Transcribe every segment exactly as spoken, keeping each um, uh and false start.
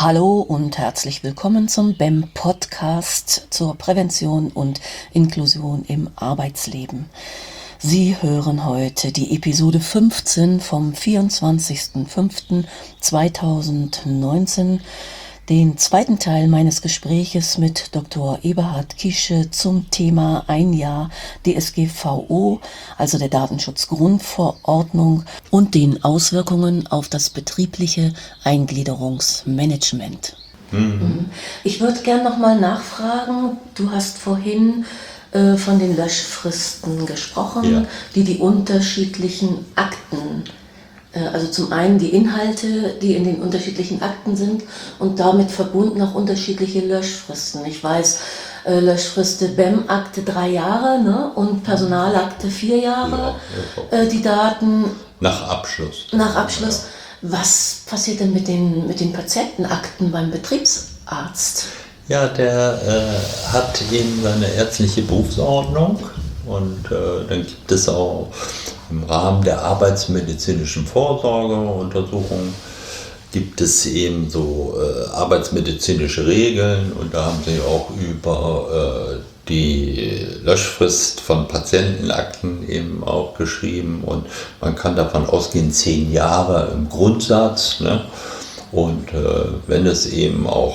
Hallo und herzlich willkommen zum B E M-Podcast zur Prävention und Inklusion im Arbeitsleben. Sie hören heute die Episode fünfzehn vom vierundzwanzigsten fünften zweitausendneunzehn, den zweiten Teil meines Gespräches mit Doktor Eberhard Kiesche zum Thema ein Jahr D S G V O, also der Datenschutzgrundverordnung, und den Auswirkungen auf das betriebliche Eingliederungsmanagement. Mhm. Ich würde gerne nochmal nachfragen, du hast vorhin äh, von den Löschfristen gesprochen, ja, die die unterschiedlichen Akten, also zum einen die Inhalte, die in den unterschiedlichen Akten sind und damit verbunden auch unterschiedliche Löschfristen. Ich weiß, äh, Löschfriste B E M-Akte drei Jahre, ne? Und Personalakte vier Jahre, ja, äh, die Daten. Nach Abschluss. Nach Abschluss. Ja. Was passiert denn mit den, mit den Patientenakten beim Betriebsarzt? Ja, der äh, hat eben seine ärztliche Berufsordnung und äh, dann gibt es auch im Rahmen der arbeitsmedizinischen Vorsorgeuntersuchung gibt es eben so äh, arbeitsmedizinische Regeln und da haben sie auch über äh, die Löschfrist von Patientenakten eben auch geschrieben und man kann davon ausgehen, zehn Jahre im Grundsatz, ne? Und äh, wenn es eben auch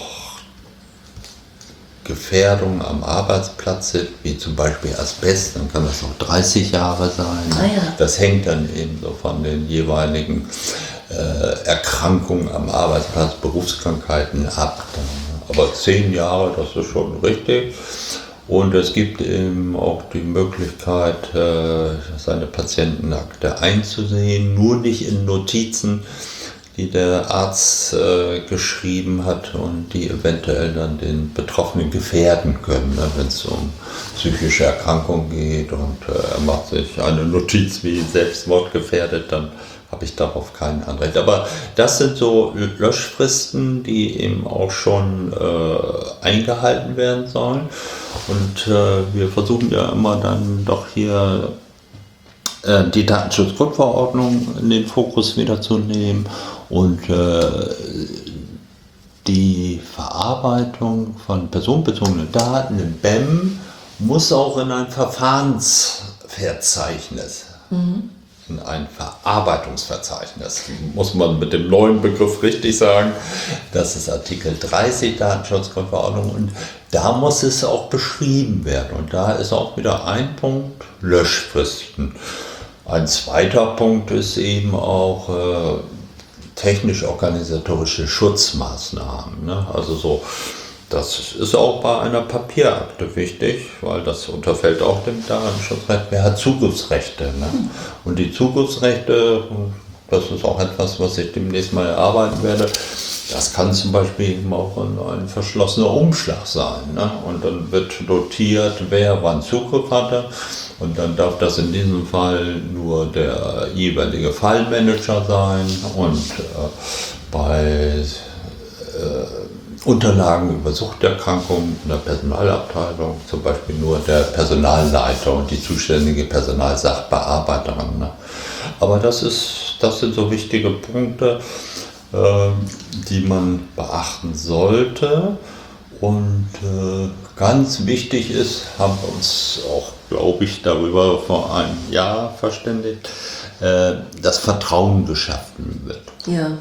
Gefährdungen am Arbeitsplatz sind, wie zum Beispiel Asbest, dann kann das auch dreißig Jahre sein. Ah, ja. Das hängt dann eben so von den jeweiligen äh, Erkrankungen am Arbeitsplatz, Berufskrankheiten ab. Aber zehn Jahre, das ist schon richtig. Und es gibt eben auch die Möglichkeit, äh, seine Patientenakte einzusehen, nur nicht in Notizen, die der Arzt äh, geschrieben hat und die eventuell dann den Betroffenen gefährden können, ne, wenn es um psychische Erkrankungen geht und äh, er macht sich eine Notiz wie Selbstmord gefährdet, dann habe ich darauf kein Anrecht. Aber das sind so Löschfristen, die eben auch schon äh, eingehalten werden sollen und äh, wir versuchen ja immer dann doch hier die Datenschutzgrundverordnung in den Fokus wieder zu nehmen und äh, die Verarbeitung von personenbezogenen Daten im B E M muss auch in ein Verfahrensverzeichnis, mhm. in ein Verarbeitungsverzeichnis, muss man mit dem neuen Begriff richtig sagen, das ist Artikel dreißig Datenschutzgrundverordnung und da muss es auch beschrieben werden und da ist auch wieder ein Punkt Löschfristen. Ein zweiter Punkt ist eben auch äh, technisch-organisatorische Schutzmaßnahmen. Ne? Also so, das ist auch bei einer Papierakte wichtig, weil das unterfällt auch dem Datenschutzrecht. Wer hat Zugriffsrechte? Ne? Und die Zugriffsrechte, das ist auch etwas, was ich demnächst mal erarbeiten werde, das kann zum Beispiel eben auch ein verschlossener Umschlag sein. Ne? Und dann wird notiert, wer wann Zugriff hatte. Und dann darf das in diesem Fall nur der jeweilige Fallmanager sein und äh, bei äh, Unterlagen über Suchterkrankungen in der Personalabteilung zum Beispiel nur der Personalleiter und die zuständige Personalsachbearbeiterin. Ne? Aber das ist, das sind so wichtige Punkte, äh, die man beachten sollte. Und äh, ganz wichtig ist, haben wir uns auch, glaube ich, darüber vor einem Jahr verständigt, äh, dass Vertrauen geschaffen wird. Ja.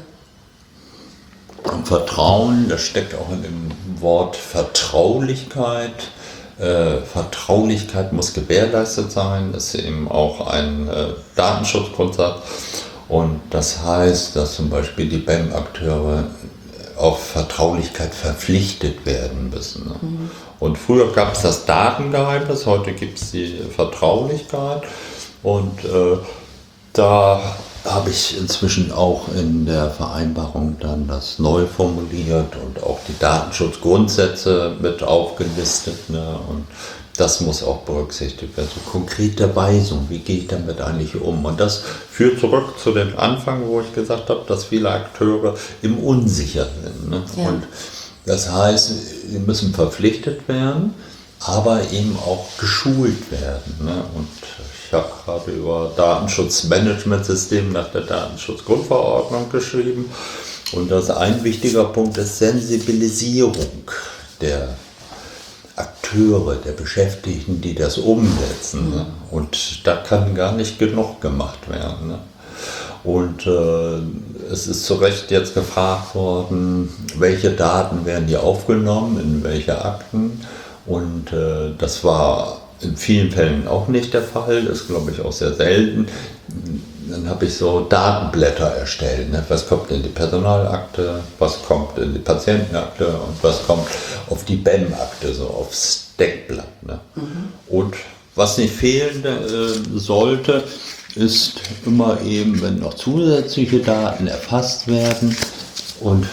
Und Vertrauen, das steckt auch in dem Wort Vertraulichkeit. Äh, Vertraulichkeit muss gewährleistet sein, das ist eben auch ein äh, Datenschutzgrundsatz. Und das heißt, dass zum Beispiel die B E M-Akteure auf Vertraulichkeit verpflichtet werden müssen. Ne? Mhm. Und früher gab es das Datengeheimnis, heute gibt es die Vertraulichkeit. Und äh, da habe ich inzwischen auch in der Vereinbarung dann das neu formuliert und auch die Datenschutzgrundsätze mit aufgelistet. Ne? Und das muss auch berücksichtigt werden. So konkrete Weisung, wie gehe ich damit eigentlich um? Und das führt zurück zu dem Anfang, wo ich gesagt habe, dass viele Akteure im Unsicher sind. Ne? Ja. Und das heißt, sie müssen verpflichtet werden, aber eben auch geschult werden. Ne? Und ich habe gerade über Datenschutzmanagementsystem nach der Datenschutzgrundverordnung geschrieben. Und das ein wichtiger Punkt ist Sensibilisierung der Akteure, der Beschäftigten, die das umsetzen. Ne? Und da kann gar nicht genug gemacht werden. Ne? Und äh, es ist zu Recht jetzt gefragt worden, welche Daten werden hier aufgenommen, in welche Akten. Und äh, das war in vielen Fällen auch nicht der Fall, das ist, glaube ich, auch sehr selten. Dann habe ich so Datenblätter erstellt. Ne? Was kommt in die Personalakte, was kommt in die Patientenakte und was kommt auf die B E M-Akte, so aufs Deckblatt. Ne? Mhm. Und was nicht fehlen äh, sollte, ist immer eben, wenn noch zusätzliche Daten erfasst werden und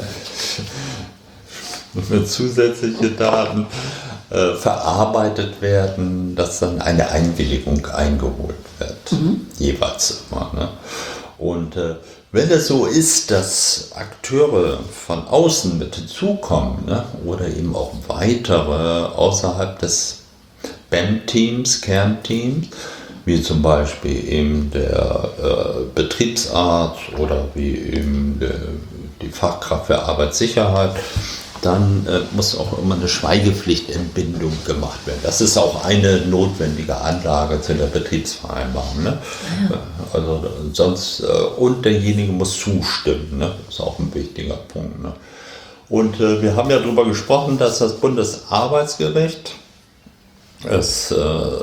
wenn zusätzliche Daten äh, verarbeitet werden, dass dann eine Einwilligung eingeholt wird, mhm. jeweils immer. Ne? Und äh, wenn es so ist, dass Akteure von außen mit hinzukommen, ne, oder eben auch weitere außerhalb des B E M-Teams, Kernteams, wie zum Beispiel eben der äh, Betriebsarzt oder wie eben der, die Fachkraft für Arbeitssicherheit, dann äh, muss auch immer eine Schweigepflichtentbindung gemacht werden. Das ist auch eine notwendige Anlage zu der Betriebsvereinbarung. Ne? Ja. Also sonst, äh, und derjenige muss zustimmen. Ne? Das ist auch ein wichtiger Punkt. Ne? Und äh, wir haben ja darüber gesprochen, dass das Bundesarbeitsgericht es, äh,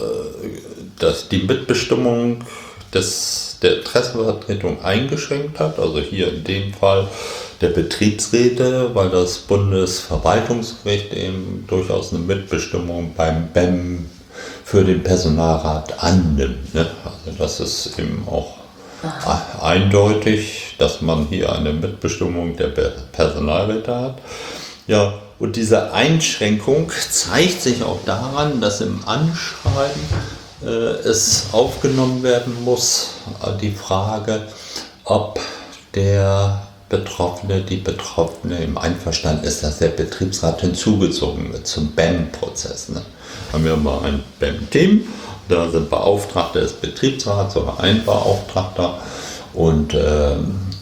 dass die Mitbestimmung des, der Interessenvertretung eingeschränkt hat, also hier in dem Fall der Betriebsräte, weil das Bundesverwaltungsgericht eben durchaus eine Mitbestimmung beim B E M für den Personalrat annimmt. Ne? Also das ist eben auch Aha. eindeutig, dass man hier eine Mitbestimmung der Personalräte hat. Ja, und diese Einschränkung zeigt sich auch daran, dass im Anschreiben äh, es aufgenommen werden muss, die Frage, ob der Betroffene, die Betroffene im Einverstanden ist, dass der Betriebsrat hinzugezogen wird zum B E M-Prozess. Ne? Haben wir mal ein B E M-Team, da sind Beauftragte des Betriebsrats oder ein Beauftragter und äh,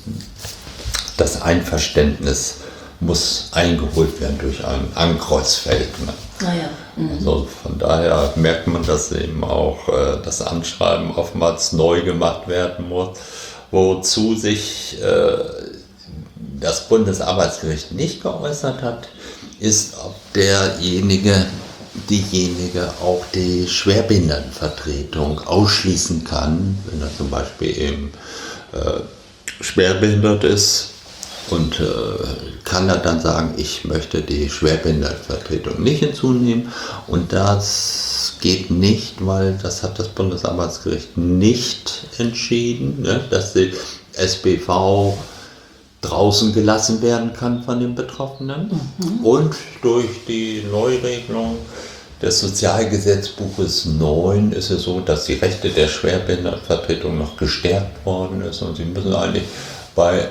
das Einverständnis muss eingeholt werden durch ein Ankreuzfeld. Ne? Ah ja. Mhm. Also von daher merkt man, dass eben auch äh, das Anschreiben oftmals neu gemacht werden muss, wozu sich äh, das Bundesarbeitsgericht nicht geäußert hat, ist, ob derjenige, diejenige auch die Schwerbehindertenvertretung ausschließen kann, wenn er zum Beispiel eben äh, schwerbehindert ist. Und äh, kann er dann sagen, ich möchte die Schwerbehindertenvertretung nicht hinzunehmen. Und das geht nicht, weil das hat das Bundesarbeitsgericht nicht entschieden, ne, dass die S B V draußen gelassen werden kann von den Betroffenen. Mhm. Und durch die Neuregelung des Sozialgesetzbuches neun ist es so, dass die Rechte der Schwerbehindertenvertretung noch gestärkt worden ist. Und sie müssen eigentlich bei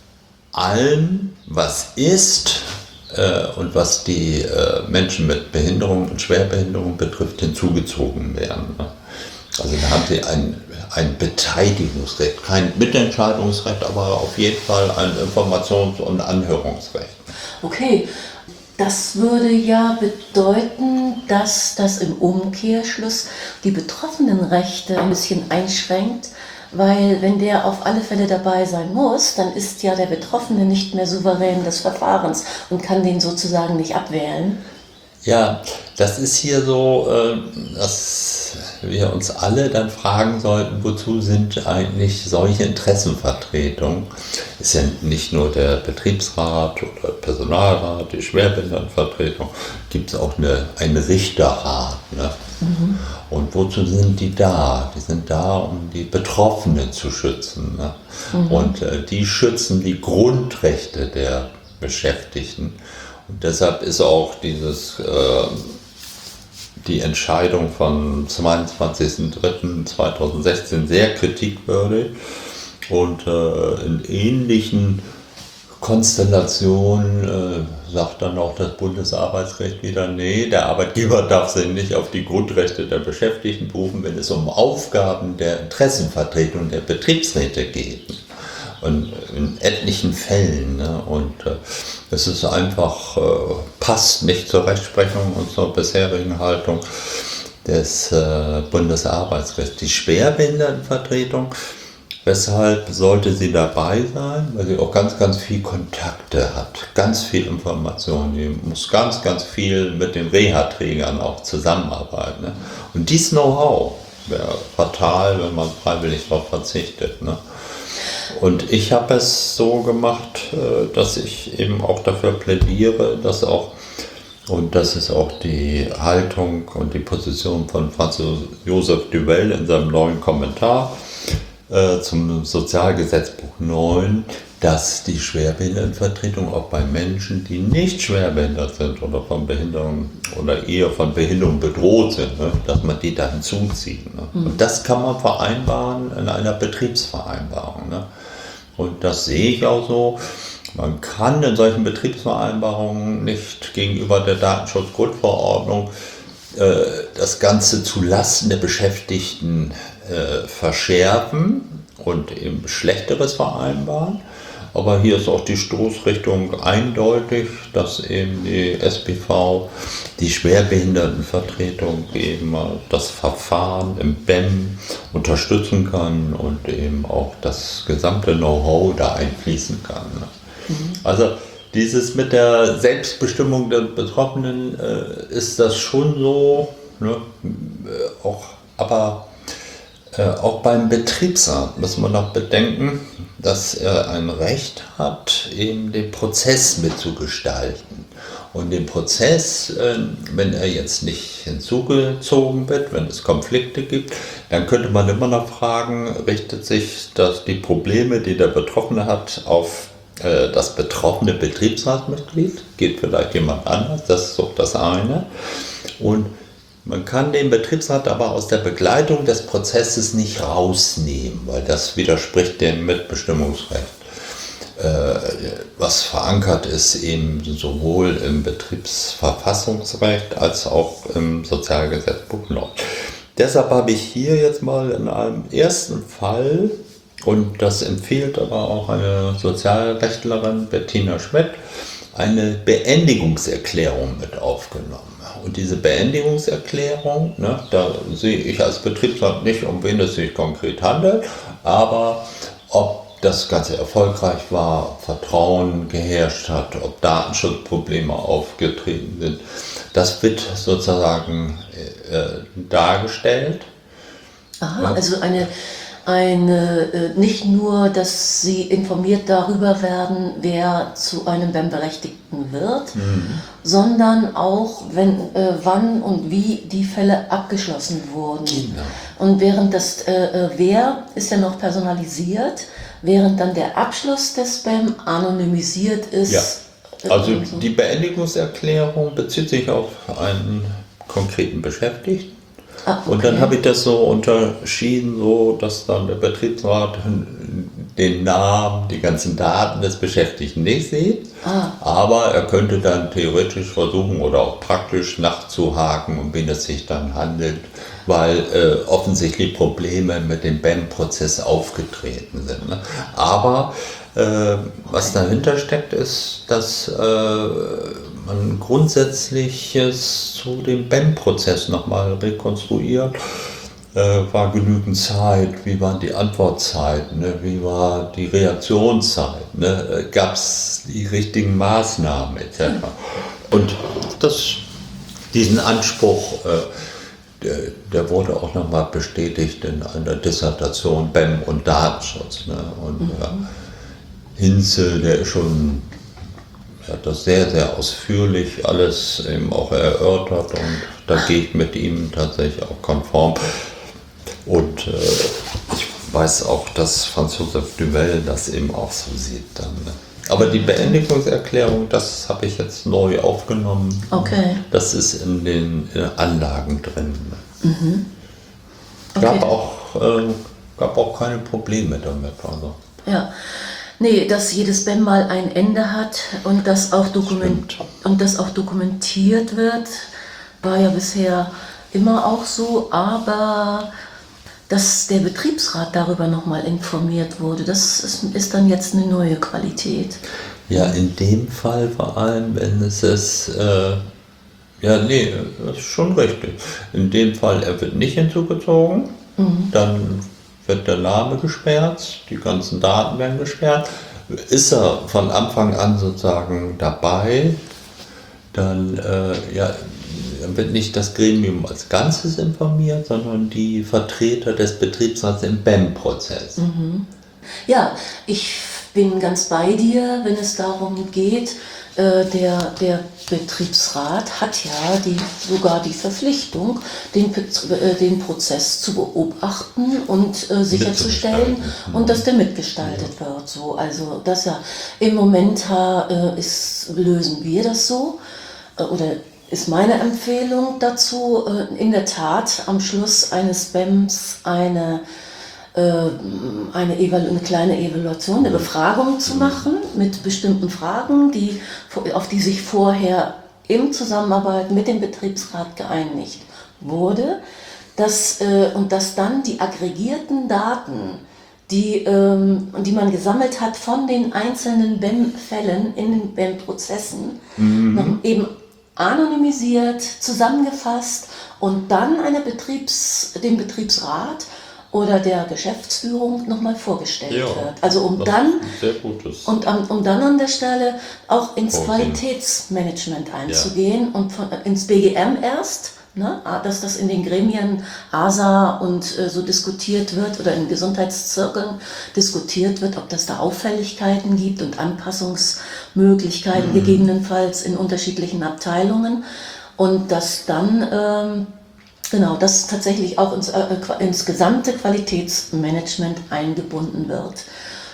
allem, was ist äh, und was die äh, Menschen mit Behinderung und Schwerbehinderung betrifft, hinzugezogen werden. Ne? Also da haben sie ein, ein Beteiligungsrecht, kein Mitentscheidungsrecht, aber auf jeden Fall ein Informations- und Anhörungsrecht. Okay, das würde ja bedeuten, dass das im Umkehrschluss die Betroffenenrechte ein bisschen einschränkt. Weil wenn der auf alle Fälle dabei sein muss, dann ist ja der Betroffene nicht mehr souverän des Verfahrens und kann den sozusagen nicht abwählen. Ja, das ist hier so, dass wir uns alle dann fragen sollten, wozu sind eigentlich solche Interessenvertretungen? Ist ja nicht nur der Betriebsrat oder Personalrat, die Schwerbehindertenvertretung, gibt es auch eine, einen Richterrat. Ne? Mhm. Und wozu sind die da? Die sind da, um die Betroffenen zu schützen. Ne? Mhm. Und äh, die schützen die Grundrechte der Beschäftigten. Und deshalb ist auch dieses, äh, die Entscheidung vom zweiundzwanzigsten dritten zweitausendsechzehn sehr kritikwürdig. Und äh, in ähnlichen Konstellationen äh, sagt dann auch das Bundesarbeitsrecht wieder, nee, der Arbeitgeber darf sich nicht auf die Grundrechte der Beschäftigten berufen, wenn es um Aufgaben der Interessenvertretung der Betriebsräte geht. Und in etlichen Fällen. Ne? Und äh, es ist einfach, äh, passt nicht zur Rechtsprechung und zur bisherigen Haltung des äh, Bundesarbeitsgerichts. Die Schwerbehindertenvertretung, weshalb sollte sie dabei sein? Weil sie auch ganz, ganz viel Kontakte hat, ganz viel Informationen. Die muss ganz, ganz viel mit den Reha-Trägern auch zusammenarbeiten. Ne? Und dieses Know-how wäre fatal, wenn man freiwillig darauf verzichtet. Ne? Und ich habe es so gemacht, dass ich eben auch dafür plädiere, dass auch, und das ist auch die Haltung und die Position von Franz Josef Duvel in seinem neuen Kommentar äh, zum Sozialgesetzbuch neun, dass die Schwerbehindertenvertretung auch bei Menschen, die nicht schwerbehindert sind oder von Behinderung oder eher von Behinderung bedroht sind, ne, dass man die da hinzuzieht. Ne. Mhm. Und das kann man vereinbaren in einer Betriebsvereinbarung. Ne. Und das sehe ich auch so. Man kann in solchen Betriebsvereinbarungen nicht gegenüber der Datenschutzgrundverordnung äh, das Ganze zu Lasten der Beschäftigten äh, verschärfen und eben Schlechteres vereinbaren. Aber hier ist auch die Stoßrichtung eindeutig, dass eben die S B V, die Schwerbehindertenvertretung, eben das Verfahren im B E M unterstützen kann und eben auch das gesamte Know-how da einfließen kann. Mhm. Also dieses mit der Selbstbestimmung der Betroffenen äh, ist das schon so, ne? auch, aber Äh, auch beim Betriebsrat muss man noch bedenken, dass er ein Recht hat, eben den Prozess mitzugestalten. Und den Prozess, äh, wenn er jetzt nicht hinzugezogen wird, wenn es Konflikte gibt, dann könnte man immer noch fragen, richtet sich das, die Probleme, die der Betroffene hat, auf äh, das betroffene Betriebsratsmitglied? Geht vielleicht jemand anders? Das ist doch das eine. Und man kann den Betriebsrat aber aus der Begleitung des Prozesses nicht rausnehmen, weil das widerspricht dem Mitbestimmungsrecht, äh, was verankert ist eben sowohl im Betriebsverfassungsrecht als auch im Sozialgesetzbuch neun. Deshalb habe ich hier jetzt mal in einem ersten Fall, und das empfiehlt aber auch eine Sozialrechtlerin, Bettina Schmidt, eine Beendigungserklärung mit aufgenommen. Und diese Beendigungserklärung, ne, da sehe ich als Betriebsrat nicht, um wen es sich konkret handelt, aber ob das Ganze erfolgreich war, ob Vertrauen geherrscht hat, ob Datenschutzprobleme aufgetreten sind, das wird sozusagen äh, dargestellt. Aha, ja. Also eine... Eine, nicht nur, dass Sie informiert darüber werden, wer zu einem B E M-Berechtigten wird, mhm. sondern auch, wenn, äh, wann und wie die Fälle abgeschlossen wurden. Genau. Und während das äh, Wer ist ja noch personalisiert, während dann der Abschluss des B E M anonymisiert ist. Ja. Also so. Die Beendigungserklärung bezieht sich auf einen konkreten Beschäftigten. Ah, okay. Und dann habe ich das so unterschieden, so dass dann der Betriebsrat den Namen, die ganzen Daten des Beschäftigten nicht sieht, ah. aber er könnte dann theoretisch versuchen oder auch praktisch nachzuhaken, um wen es sich dann handelt, weil äh, offensichtlich Probleme mit dem B E M-Prozess aufgetreten sind. Ne? Aber äh, was dahinter steckt, ist, dass äh, man Grundsätzliches zu dem B E M-Prozess nochmal rekonstruiert. Äh, war genügend Zeit? Wie waren die Antwortzeiten? Ne? Wie war die Reaktionszeit? Ne? Gab es die richtigen Maßnahmen et cetera? Und das, diesen Anspruch, äh, der, der wurde auch nochmal bestätigt in einer Dissertation B E M und Datenschutz. Ne? Und mhm. äh, Hinze, der ist schon, er hat das sehr, sehr ausführlich alles eben auch erörtert und da gehe ich mit ihm tatsächlich auch konform. Und äh, ich weiß auch, dass Franz Josef Duvel das eben auch so sieht dann. Ne? Aber die Beendigungserklärung, das habe ich jetzt neu aufgenommen. Okay. Das ist in den in Anlagen drin. Ne? Mhm. Okay. Gab auch, äh, gab auch keine Probleme damit. Also. Ja. Nee, dass jedes B E M mal ein Ende hat und das auch, dokument und das auch dokumentiert wird, war ja bisher immer auch so, aber dass der Betriebsrat darüber nochmal informiert wurde. Das ist, ist dann jetzt eine neue Qualität. Ja, in dem Fall vor allem, wenn es ist, äh, ja, nee, das ist schon richtig. In dem Fall, er wird nicht hinzugezogen, mhm. dann wird der Name gesperrt, die ganzen Daten werden gesperrt. Ist er von Anfang an sozusagen dabei, dann äh, ja, wird nicht das Gremium als Ganzes informiert, sondern die Vertreter des Betriebsrats im B E M-Prozess. Mhm. Ja, ich bin ganz bei dir, wenn es darum geht, äh, der, der Betriebsrat hat ja die, sogar die Verpflichtung, den, äh, den Prozess zu beobachten und äh, sicherzustellen und dass der mitgestaltet ja. wird. So. Also das ja im Moment äh, ist, lösen wir das so äh, oder ist meine Empfehlung dazu, äh, in der Tat am Schluss eines B E Ms eine Eine, Evalu- eine kleine Evaluation, eine Befragung zu machen mit bestimmten Fragen, die, auf die sich vorher in Zusammenarbeit mit dem Betriebsrat geeinigt wurde, dass, äh, und dass dann die aggregierten Daten, die, ähm, die man gesammelt hat von den einzelnen B E M-Fällen in den B E M-Prozessen, mhm. noch eben anonymisiert, zusammengefasst und dann eine Betriebs-, dem Betriebsrat oder der Geschäftsführung nochmal vorgestellt ja, wird. Also um dann, sehr Gutes. Und um, um dann an der Stelle auch ins Vorgehen. Qualitätsmanagement einzugehen ja. und von, ins B G M erst, ne, dass das in den Gremien A S A und äh, so diskutiert wird oder in Gesundheitszirkeln diskutiert wird, ob das da Auffälligkeiten gibt und Anpassungsmöglichkeiten mhm. gegebenenfalls in unterschiedlichen Abteilungen und dass dann ähm, Genau, dass tatsächlich auch ins, äh, ins gesamte Qualitätsmanagement eingebunden wird.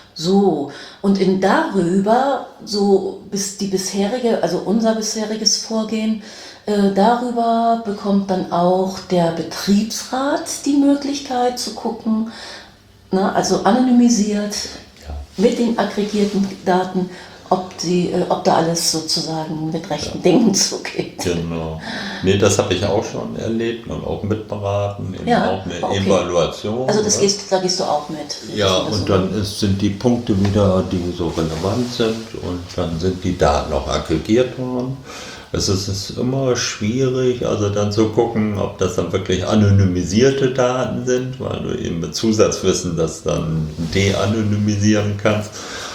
So, und in darüber, so bis die bisherige, also unser bisheriges Vorgehen, äh, darüber bekommt dann auch der Betriebsrat die Möglichkeit zu gucken, na, also anonymisiert ja. mit den aggregierten Daten, ob, die, äh, ob da alles sozusagen mit rechten ja. Dingen zugeht. Genau. Nee, das habe ich auch schon erlebt und auch mitberaten, eben ja, auch eine okay. Evaluation. Also das gehst, da gehst du auch mit. Ja, und so dann ist, sind die Punkte wieder, die so relevant sind und dann sind die Daten auch aggregiert worden. Es ist, es ist immer schwierig, also dann zu gucken, ob das dann wirklich anonymisierte Daten sind, weil du eben mit Zusatzwissen das dann de-anonymisieren kannst.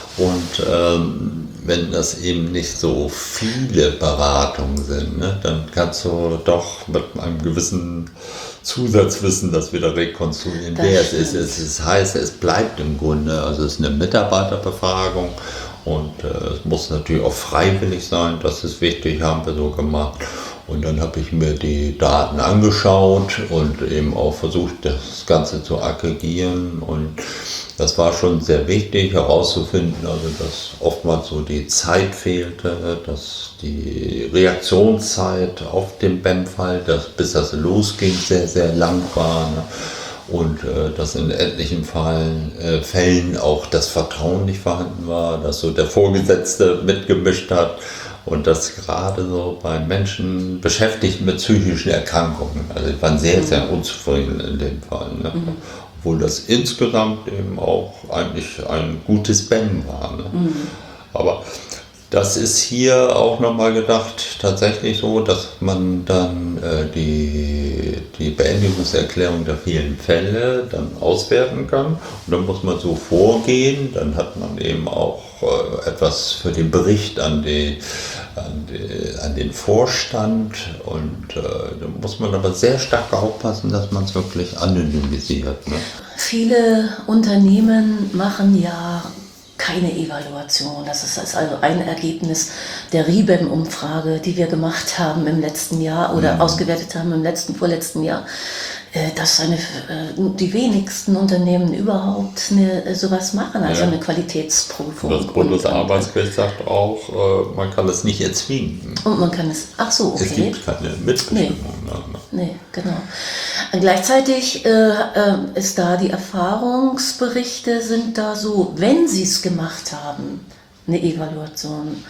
Und ähm, wenn das eben nicht so viele Beratungen sind, ne, dann kannst du doch mit einem gewissen Zusatzwissen das wieder rekonstruieren, wer es ist. Es ist, heißt, es bleibt im Grunde, also es ist eine Mitarbeiterbefragung und äh, es muss natürlich auch freiwillig sein, das ist wichtig, haben wir so gemacht. Und dann habe ich mir die Daten angeschaut und eben auch versucht, das Ganze zu aggregieren. Und das war schon sehr wichtig herauszufinden, also dass oftmals so die Zeit fehlte, dass die Reaktionszeit auf den B E M-Fall, dass, bis das losging, sehr, sehr lang war. Ne? Und äh, dass in etlichen Fällen, äh, Fällen auch das Vertrauen nicht vorhanden war, dass so der Vorgesetzte mitgemischt hat. Und das gerade so bei Menschen beschäftigt mit psychischen Erkrankungen. Also die waren sehr, sehr unzufrieden in dem Fall. Ne? Mhm. Obwohl das insgesamt eben auch eigentlich ein gutes B E M war. Ne? Mhm. Aber das ist hier auch nochmal gedacht, tatsächlich so, dass man dann äh, die, die Beendigungserklärung der vielen Fälle dann auswerten kann. Und dann muss man so vorgehen, dann hat man eben auch äh, etwas für den Bericht an, die, an, die, an den Vorstand. Und äh, da muss man aber sehr stark aufpassen, dass man es wirklich anonymisiert. Ne? Viele Unternehmen machen ja keine Evaluation. Das ist also ein Ergebnis der R I B E M-Umfrage, die wir gemacht haben im letzten Jahr oder mhm. ausgewertet haben im letzten, vorletzten Jahr, dass eine, die wenigsten Unternehmen überhaupt eine, sowas machen, also ja. eine Qualitätsprüfung. Das Bundesarbeitsgericht sagt auch, man kann es nicht erzwingen. Und man kann es, ach so, okay. Es gibt keine Mitbestimmung. Nee, nee genau. Und gleichzeitig äh, ist da die Erfahrungsberichte sind da so, wenn sie es gemacht haben, eine Evaluation,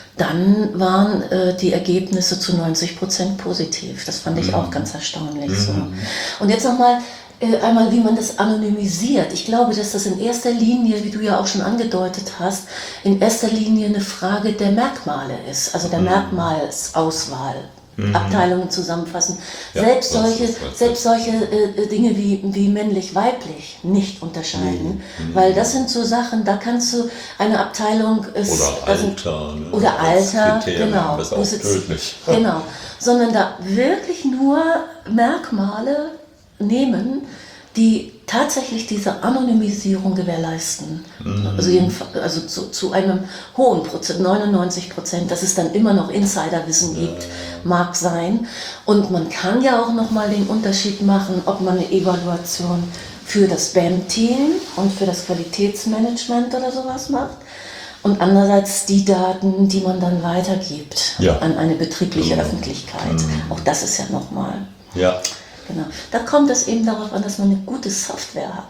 dann waren äh, die Ergebnisse zu neunzig Prozent positiv. Das fand ich auch ganz erstaunlich. Mhm. So. Und jetzt nochmal Äh, einmal, wie man das anonymisiert. Ich glaube, dass das in erster Linie, wie du ja auch schon angedeutet hast, in erster Linie eine Frage der Merkmale ist, also der mhm. Merkmalsauswahl. Mhm. Abteilungen zusammenfassen. Ja, selbst solche, selbst solche äh, Dinge wie, wie männlich-weiblich nicht unterscheiden, mhm. weil das sind so Sachen, da kannst du eine Abteilung... Ist, oder Alter. Ne? Oder Alter, genau. Das ist auch tödlich. Genau. Sondern da wirklich nur Merkmale nehmen, die tatsächlich diese Anonymisierung gewährleisten. Mhm. Also, also zu, zu einem hohen Prozent, neunundneunzig Prozent, dass es dann immer noch Insiderwissen gibt, ja. mag sein. Und man kann ja auch nochmal den Unterschied machen, ob man eine Evaluation für das B E M-Team und für das Qualitätsmanagement oder sowas macht. Und andererseits die Daten, die man dann weitergibt ja. an eine betriebliche genau. Öffentlichkeit. Mhm. Auch das ist ja nochmal... Ja. Genau. Da kommt es eben darauf an, dass man eine gute Software hat.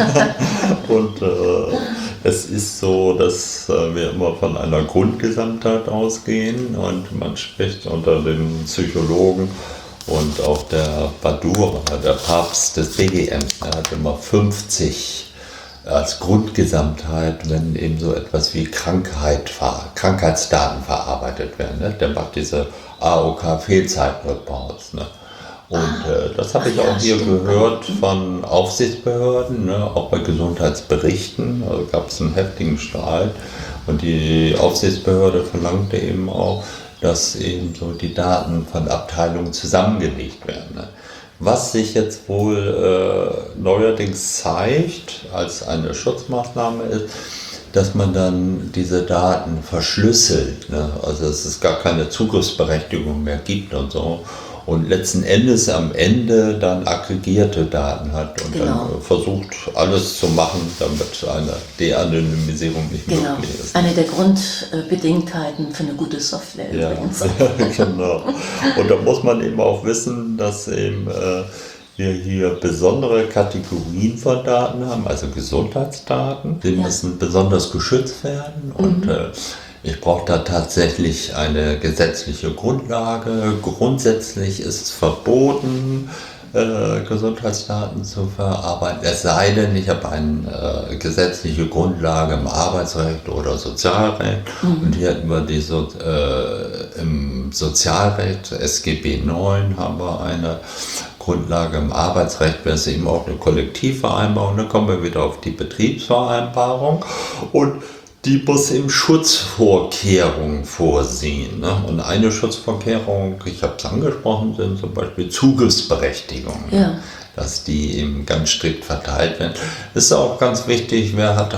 Und äh, es ist so, dass äh, wir immer von einer Grundgesamtheit ausgehen und man spricht unter den Psychologen und auch der Badura, der Papst des B G M, der hat immer fünfzig als Grundgesamtheit, wenn eben so etwas wie Krankheit, Krankheitsdaten verarbeitet werden. Ne? Der macht diese A O K-Fehlzeitreports. Ne? Und äh, das habe ich Ach, auch ja, hier stimmt. gehört von Aufsichtsbehörden, ne, auch bei Gesundheitsberichten. Also gab es einen heftigen Streit und die Aufsichtsbehörde verlangte eben auch, dass eben so die Daten von Abteilungen zusammengelegt werden. Ne. Was sich jetzt wohl äh, neuerdings zeigt als eine Schutzmaßnahme ist, dass man dann diese Daten verschlüsselt, ne? Also dass es gar keine Zugriffsberechtigung mehr gibt und so. Und letzten Endes am Ende dann aggregierte Daten hat und genau. dann versucht, alles zu machen, damit eine De-Anonymisierung nicht genau. möglich ist. Eine der Grundbedingtheiten für eine gute Software ja. übrigens. Genau. Und da muss man eben auch wissen, dass eben äh, wir hier besondere Kategorien von Daten haben, also Gesundheitsdaten. Die ja. müssen besonders geschützt werden und mhm. äh, ich brauche da tatsächlich eine gesetzliche Grundlage. Grundsätzlich ist es verboten, äh, Gesundheitsdaten zu verarbeiten. Es sei denn, ich habe eine äh, gesetzliche Grundlage im Arbeitsrecht oder Sozialrecht. Mhm. Und hier hatten wir die so, äh, im Sozialrecht, S G B neun, haben wir eine Grundlage. Im Arbeitsrecht wäre es eben auch eine Kollektivvereinbarung. Dann kommen wir wieder auf die Betriebsvereinbarung. Und die muss eben Schutzvorkehrungen vorsehen. Ne? Und eine Schutzvorkehrung, ich habe es angesprochen, sind zum Beispiel Zugriffsberechtigungen. Ja. Dass die eben ganz strikt verteilt werden. Ist auch ganz wichtig, wer hat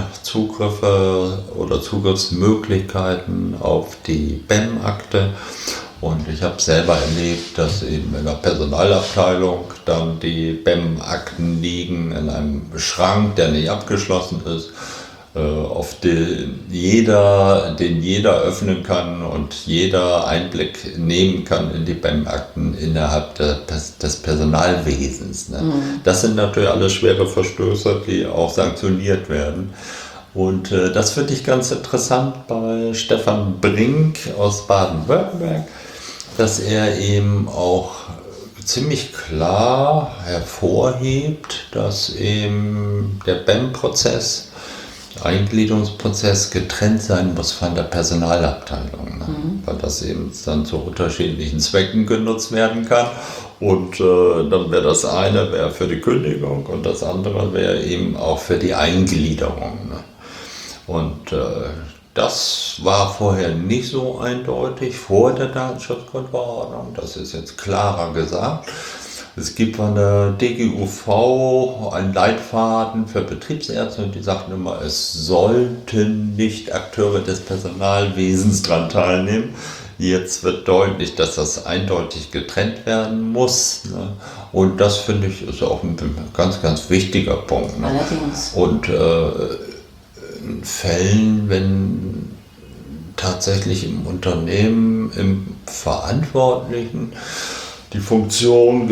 Zugriffe oder Zugriffsmöglichkeiten auf die B E M-Akte. Und ich habe selber erlebt, dass eben in der Personalabteilung dann die B E M-Akten liegen in einem Schrank, der nicht abgeschlossen ist. Auf den jeder, den jeder öffnen kann und jeder Einblick nehmen kann in die B E M-Akten innerhalb des, des Personalwesens. Ne? Mhm. Das sind natürlich alles schwere Verstöße, die auch sanktioniert werden. Und äh, das finde ich ganz interessant bei Stefan Brink aus Baden-Württemberg, dass er eben auch ziemlich klar hervorhebt, dass eben der B E M-Prozess Eingliederungsprozess getrennt sein muss von der Personalabteilung, ne? Mhm. Weil das eben dann zu unterschiedlichen Zwecken genutzt werden kann. Und äh, dann wäre das eine wäre für die Kündigung und das andere wäre eben auch für die Eingliederung. Ne? Und äh, das war vorher nicht so eindeutig vor der Datenschutzgrundverordnung. Das ist jetzt klarer gesagt. Es gibt von der D G U V einen Leitfaden für Betriebsärzte und die sagten immer, es sollten nicht Akteure des Personalwesens daran teilnehmen. Jetzt wird deutlich, dass das eindeutig getrennt werden muss. Ne? Und das finde ich ist auch ein ganz, ganz wichtiger Punkt. Ne? Allerdings. Und äh, in Fällen, wenn tatsächlich im Unternehmen, im Verantwortlichen, die Funktion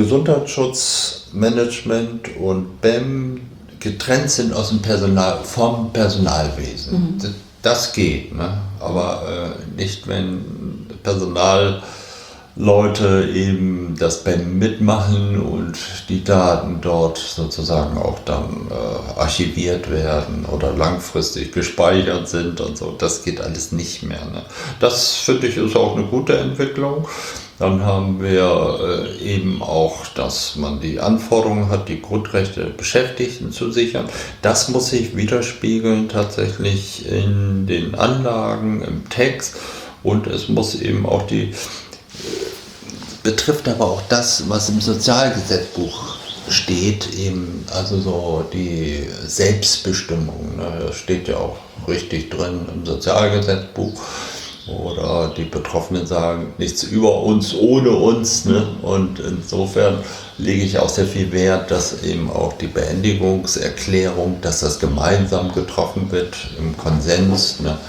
Gesundheitsschutzmanagement und B E M getrennt sind aus dem Personal, vom Personalwesen. Mhm. Das geht, ne? Aber äh, nicht, wenn Personal Leute eben das B E M mitmachen und die Daten dort sozusagen auch dann äh, archiviert werden oder langfristig gespeichert sind und so. Das geht alles nicht mehr. Ne? Das finde ich ist auch eine gute Entwicklung. Dann haben wir äh, eben auch, dass man die Anforderungen hat, die Grundrechte der Beschäftigten zu sichern. Das muss sich widerspiegeln tatsächlich in den Anlagen, im Text, und es muss eben auch die betrifft aber auch das, was im Sozialgesetzbuch steht, eben also so die Selbstbestimmung. Ne? Das steht ja auch richtig drin im Sozialgesetzbuch. Oder die Betroffenen sagen, nichts über uns, ohne uns. Ne? Und insofern lege ich auch sehr viel Wert, dass eben auch die Beendigungserklärung, dass das gemeinsam getroffen wird im Konsens. Ne?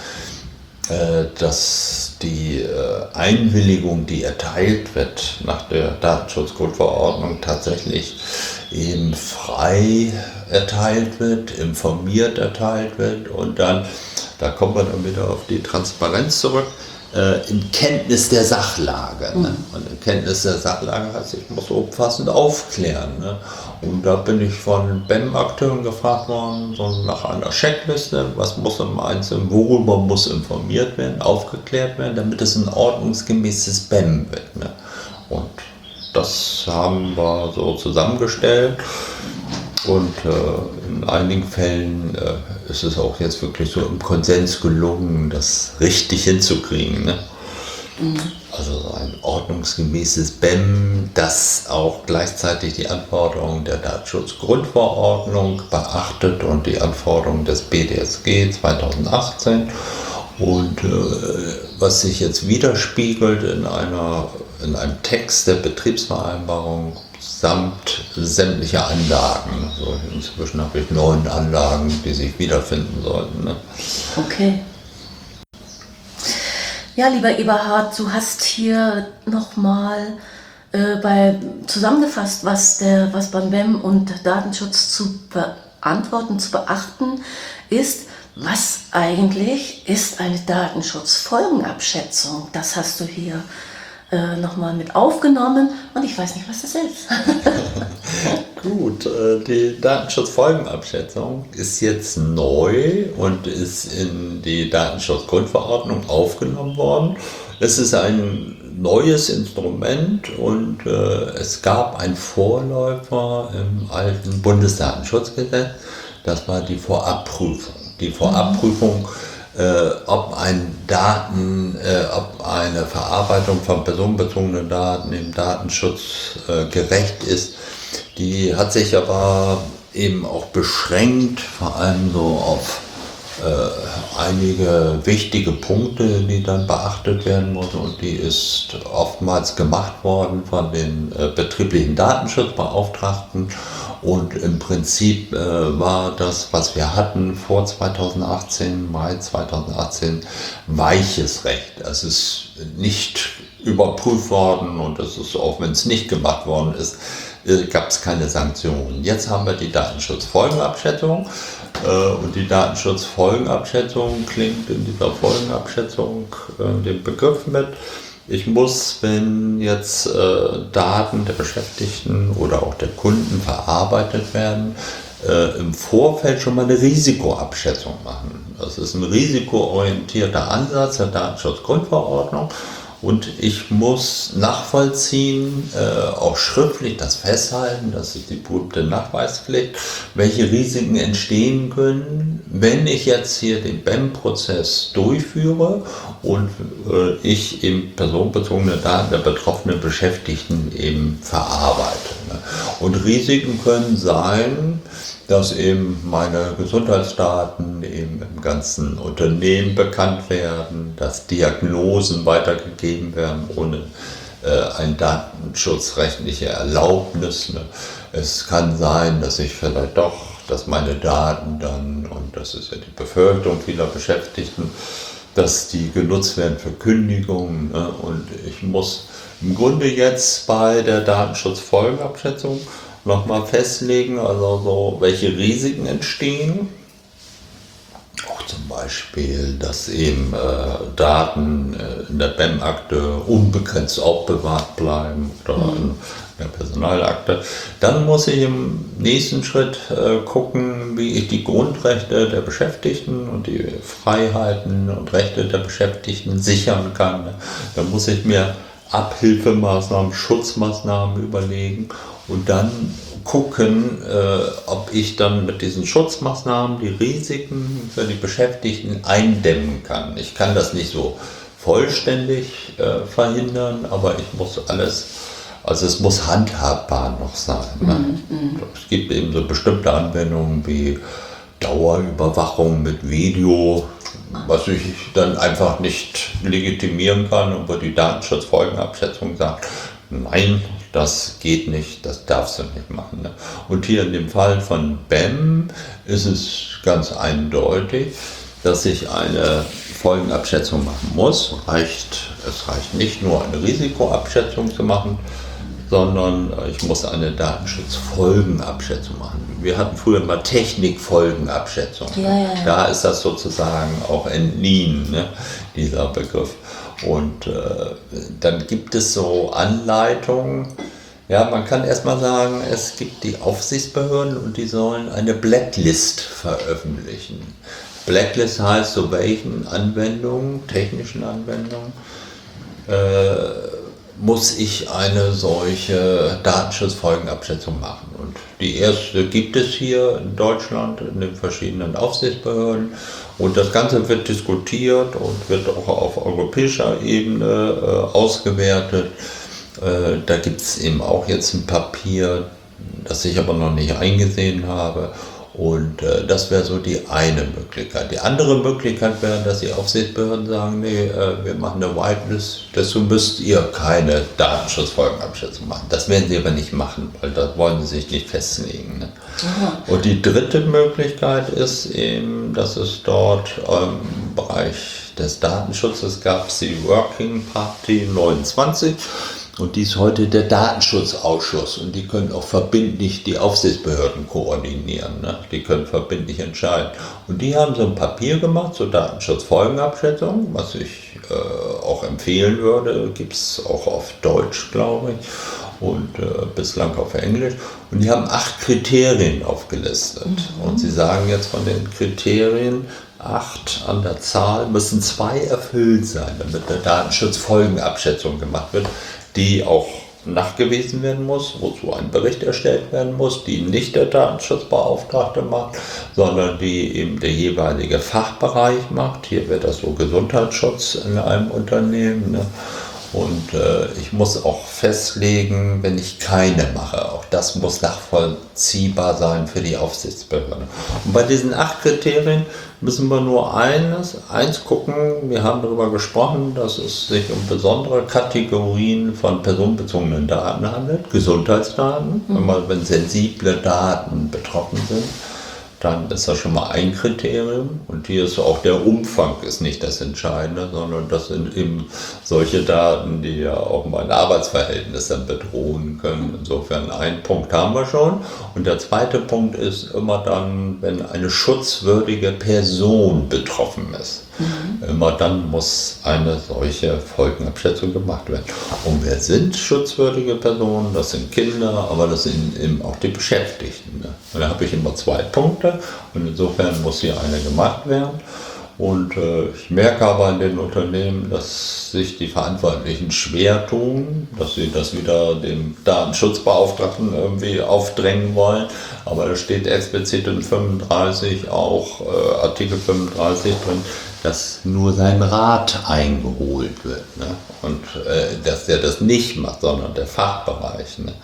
Dass die Einwilligung, die erteilt wird nach der Datenschutzgrundverordnung, tatsächlich eben frei erteilt wird, informiert erteilt wird und dann, da kommen wir dann wieder auf die Transparenz zurück, äh, in Kenntnis der Sachlage. Ne? Und in Kenntnis der Sachlage heißt, ich muss umfassend aufklären. Ne? Und da bin ich von B E M-Akteuren gefragt worden, so nach einer Checkliste, was muss im Einzelnen, worüber muss informiert werden, aufgeklärt werden, damit es ein ordnungsgemäßes B E M wird. Ne? Und das haben wir so zusammengestellt. Und äh, in einigen Fällen äh, ist es auch jetzt wirklich so im Konsens gelungen, das richtig hinzukriegen. Ne? Mhm. Also ein ordnungsgemäßes B E M, das auch gleichzeitig die Anforderungen der Datenschutzgrundverordnung beachtet und die Anforderungen des B D S G zweitausendachtzehn. Und äh, was sich jetzt widerspiegelt in, einer, in einem Text der Betriebsvereinbarung samt sämtlicher Anlagen. Also inzwischen habe ich neun Anlagen, die sich wiederfinden sollten. Ne? Okay. Ja, lieber Eberhard, du hast hier nochmal äh, bei, zusammengefasst, was, der, was beim B E M und Datenschutz zu beantworten, zu beachten ist. Was eigentlich ist eine Datenschutzfolgenabschätzung? Das hast du hier äh, nochmal mit aufgenommen und ich weiß nicht, was das ist. Gut, äh, die Datenschutzfolgenabschätzung ist jetzt neu und ist in die Datenschutzgrundverordnung aufgenommen worden. Es ist ein neues Instrument und äh, es gab einen Vorläufer im alten Bundesdatenschutzgesetz, das war die Vorabprüfung. Die Vorabprüfung, äh, ob ein Daten, äh, ob eine Verarbeitung von personenbezogenen Daten im Datenschutz äh, gerecht ist, die hat sich aber eben auch beschränkt, vor allem so auf äh, einige wichtige Punkte, die dann beachtet werden mussten, und die ist oftmals gemacht worden von den äh, betrieblichen Datenschutzbeauftragten. Und im Prinzip äh, war das, was wir hatten vor zweitausendachtzehn, Mai zweitausendachtzehn, weiches Recht. Es ist nicht überprüft worden und es ist, auch wenn es nicht gemacht worden ist, äh, gab es keine Sanktionen. Jetzt haben wir die Datenschutzfolgenabschätzung äh, und die Datenschutzfolgenabschätzung klingt in dieser Folgenabschätzung äh, den Begriff mit. Ich muss, wenn jetzt äh, Daten der Beschäftigten oder auch der Kunden verarbeitet werden, äh, im Vorfeld schon mal eine Risikoabschätzung machen. Das ist ein risikoorientierter Ansatz der Datenschutzgrundverordnung. Und ich muss nachvollziehen, äh, auch schriftlich das festhalten, das ist die berühmte Nachweispflicht, welche Risiken entstehen können, wenn ich jetzt hier den B E M-Prozess durchführe und äh, ich eben personenbezogene Daten der betroffenen Beschäftigten eben verarbeite. Ne? Und Risiken können sein, dass eben meine Gesundheitsdaten eben im ganzen Unternehmen bekannt werden, dass Diagnosen weitergegeben werden ohne äh, eine datenschutzrechtliche Erlaubnis. Ne? Es kann sein, dass ich vielleicht doch, dass meine Daten dann, und das ist ja die Befürchtung vieler Beschäftigten, dass die genutzt werden für Kündigungen. Ne? Und ich muss im Grunde jetzt bei der Datenschutzfolgenabschätzung nochmal festlegen, also so, welche Risiken entstehen, auch zum Beispiel, dass eben äh, Daten äh, in der B E M-Akte unbegrenzt aufbewahrt bleiben oder mhm. in der Personalakte. Dann muss ich im nächsten Schritt äh, gucken, wie ich die Grundrechte der Beschäftigten und die Freiheiten und Rechte der Beschäftigten sichern kann. Dann muss ich mir Abhilfemaßnahmen, Schutzmaßnahmen überlegen und dann gucken, äh, ob ich dann mit diesen Schutzmaßnahmen die Risiken für die Beschäftigten eindämmen kann. Ich kann das nicht so vollständig äh, verhindern, aber ich muss alles, also es muss handhabbar noch sein. Ne? Mhm. Es gibt eben so bestimmte Anwendungen wie Dauerüberwachung mit Video, was ich dann einfach nicht legitimieren kann und wo die Datenschutzfolgenabschätzung sagt, nein, das geht nicht, das darfst du nicht machen. Ne? Und hier in dem Fall von B E M ist es ganz eindeutig, dass ich eine Folgenabschätzung machen muss. Reicht, es reicht nicht nur eine Risikoabschätzung zu machen, sondern ich muss eine Datenschutzfolgenabschätzung machen. Wir hatten früher mal Technikfolgenabschätzung. Ja, ja, ja. Da ist das sozusagen auch entliehen, ne, dieser Begriff. Und äh, dann gibt es so Anleitungen. Ja, man kann erstmal sagen, es gibt die Aufsichtsbehörden und die sollen eine Blacklist veröffentlichen. Blacklist heißt, so welchen Anwendungen, technischen Anwendungen, äh, muss ich eine solche Datenschutzfolgenabschätzung machen. Und die erste gibt es hier in Deutschland in den verschiedenen Aufsichtsbehörden. Und das Ganze wird diskutiert und wird auch auf europäischer Ebene äh, ausgewertet. Äh, da gibt es eben auch jetzt ein Papier, das ich aber noch nicht eingesehen habe. Und äh, das wäre so die eine Möglichkeit. Die andere Möglichkeit wäre, dass die Aufsichtsbehörden sagen, nee, äh, wir machen eine Whitelist, dazu müsst ihr keine Datenschutzfolgenabschätzung machen. Das werden sie aber nicht machen, weil da wollen sie sich nicht festlegen. Ne? Und die dritte Möglichkeit ist eben, dass es dort im Bereich des Datenschutzes gab, die Working Party neunundzwanzig. Und die ist heute der Datenschutzausschuss und die können auch verbindlich die Aufsichtsbehörden koordinieren. Ne? Die können verbindlich entscheiden. Und die haben so ein Papier gemacht zur Datenschutzfolgenabschätzung, was ich äh, auch empfehlen würde. Gibt es auch auf Deutsch, glaube ich, und äh, bislang auf Englisch. Und die haben acht Kriterien aufgelistet. Mhm. Und sie sagen jetzt von den Kriterien, acht an der Zahl, müssen zwei erfüllt sein, damit eine Datenschutzfolgenabschätzung gemacht wird, die auch nachgewiesen werden muss, wozu ein Bericht erstellt werden muss, die nicht der Datenschutzbeauftragte macht, sondern die eben der jeweilige Fachbereich macht. Hier wird das so Gesundheitsschutz in einem Unternehmen. Ne? Und äh, ich muss auch festlegen, wenn ich keine mache. Auch das muss nachvollziehbar sein für die Aufsichtsbehörde. Und bei diesen acht Kriterien müssen wir nur eines, eins gucken. Wir haben darüber gesprochen, dass es sich um besondere Kategorien von personenbezogenen Daten handelt. Gesundheitsdaten, mhm. wenn, man, wenn sensible Daten betroffen sind. Dann ist das schon mal ein Kriterium und hier ist auch der Umfang ist nicht das Entscheidende, sondern das sind eben solche Daten, die ja auch mein Arbeitsverhältnis dann bedrohen können. Insofern ein Punkt haben wir schon und der zweite Punkt ist immer dann, wenn eine schutzwürdige Person betroffen ist. Mhm. Immer dann muss eine solche Folgenabschätzung gemacht werden. Und wer sind schutzwürdige Personen? Das sind Kinder, aber das sind eben auch die Beschäftigten. Ne? Und da habe ich immer zwei Punkte und insofern muss hier eine gemacht werden. Und äh, ich merke aber in den Unternehmen, dass sich die Verantwortlichen schwer tun, dass sie das wieder dem Datenschutzbeauftragten irgendwie aufdrängen wollen. Aber da steht explizit in fünfunddreißig auch äh, Artikel fünfunddreißig drin, dass nur sein Rat eingeholt wird. Ne? Und äh, dass der das nicht macht, sondern der Fachbereich. Ne?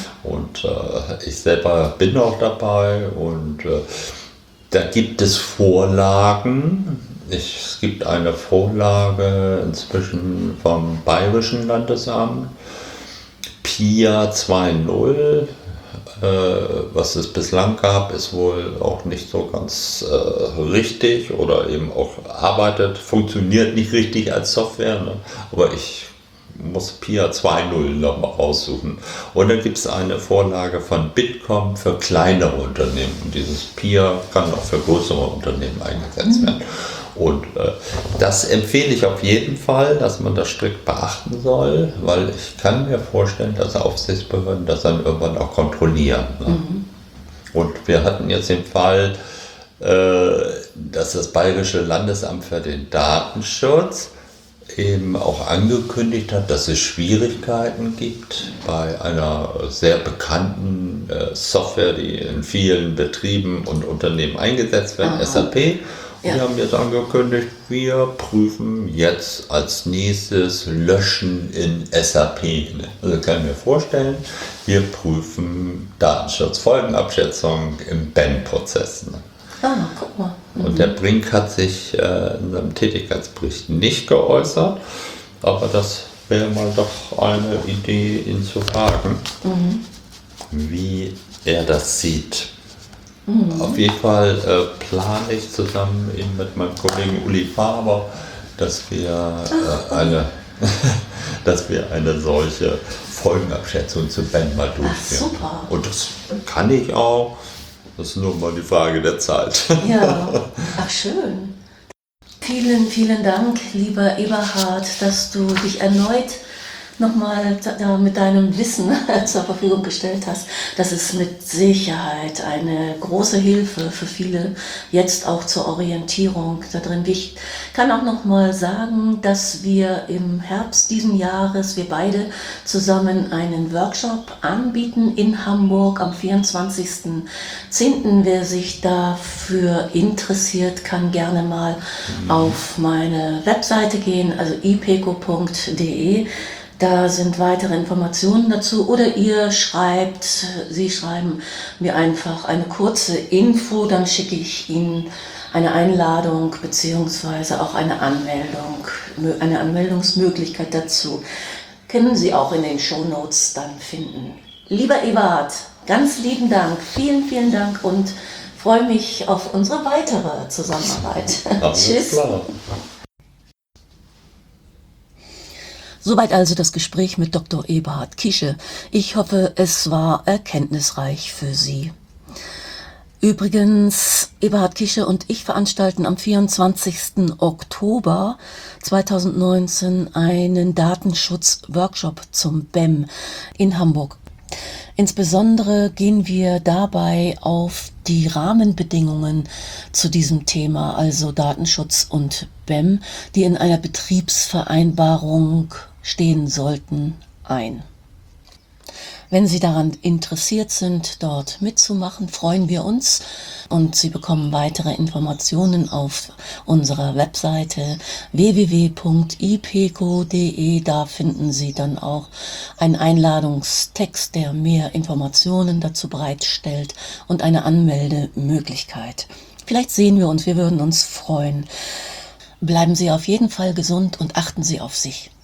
Und äh, ich selber bin auch dabei und äh, da gibt es Vorlagen. Ich, es gibt eine Vorlage inzwischen vom Bayerischen Landesamt, P I A zwei Punkt null. Äh, was es bislang gab, ist wohl auch nicht so ganz äh, richtig oder eben auch arbeitet, funktioniert nicht richtig als Software. Ne? Aber ich muss P I A zwei Punkt null nochmal raussuchen. Und dann gibt es eine Vorlage von Bitkom für kleinere Unternehmen. Und dieses P I A kann auch für größere Unternehmen eingesetzt mhm. werden. Und äh, das empfehle ich auf jeden Fall, dass man das strikt beachten soll, weil ich kann mir vorstellen, dass Aufsichtsbehörden das dann irgendwann auch kontrollieren. Ne? Mhm. Und wir hatten jetzt den Fall, äh, dass das Bayerische Landesamt für den Datenschutz eben auch angekündigt hat, dass es Schwierigkeiten gibt bei einer sehr bekannten äh, Software, die in vielen Betrieben und Unternehmen eingesetzt wird, Aha. S A P. Ja. Wir haben jetzt angekündigt, wir prüfen jetzt als nächstes Löschen in S A P. Also kann ich mir vorstellen, wir prüfen Datenschutzfolgenabschätzung im B E M-Prozess. Ah, guck mal. Mhm. Und der Brink hat sich äh, in seinem Tätigkeitsbericht nicht geäußert, aber das wäre mal doch eine Idee, ihn zu fragen, mhm. wie er das sieht. Mhm. Auf jeden Fall äh, plane ich zusammen eben mit meinem Kollegen Uli Faber, dass wir, äh, eine, dass wir eine solche Folgenabschätzung zu B E M mal durchführen. Ach, super. Und das kann ich auch. Das ist nur mal die Frage der Zeit. Ja, ach schön. Vielen, vielen Dank, lieber Eberhard, dass du dich erneut nochmal mit deinem Wissen zur Verfügung gestellt hast. Das ist mit Sicherheit eine große Hilfe für viele, jetzt auch zur Orientierung da drin. Ich kann auch nochmal sagen, dass wir im Herbst diesen Jahres, wir beide zusammen einen Workshop anbieten in Hamburg am vierundzwanzigsten zehnten Wer sich dafür interessiert, kann gerne mal mhm. auf meine Webseite gehen, also ipeco punkt de. Da sind weitere Informationen dazu oder ihr schreibt, Sie schreiben mir einfach eine kurze Info, dann schicke ich Ihnen eine Einladung beziehungsweise auch eine Anmeldung, eine Anmeldungsmöglichkeit dazu. Können Sie auch in den Shownotes dann finden. Lieber Eberhard, ganz lieben Dank, vielen, vielen Dank und freue mich auf unsere weitere Zusammenarbeit. Tschüss. Klar. Soweit also das Gespräch mit Doktor Eberhard Kische. Ich hoffe, es war erkenntnisreich für Sie. Übrigens, Eberhard Kische und ich veranstalten am vierundzwanzigsten Oktober zweitausendneunzehn einen Datenschutz-Workshop zum B E M in Hamburg. Insbesondere gehen wir dabei auf die Rahmenbedingungen zu diesem Thema, also Datenschutz und B E M, die in einer Betriebsvereinbarung stehen sollten, ein. Wenn Sie daran interessiert sind, dort mitzumachen, freuen wir uns und Sie bekommen weitere Informationen auf unserer Webseite w w w punkt ipeco punkt de. Da finden Sie dann auch einen Einladungstext, der mehr Informationen dazu bereitstellt und eine Anmeldemöglichkeit. Vielleicht sehen wir uns, wir würden uns freuen. Bleiben Sie auf jeden Fall gesund und achten Sie auf sich.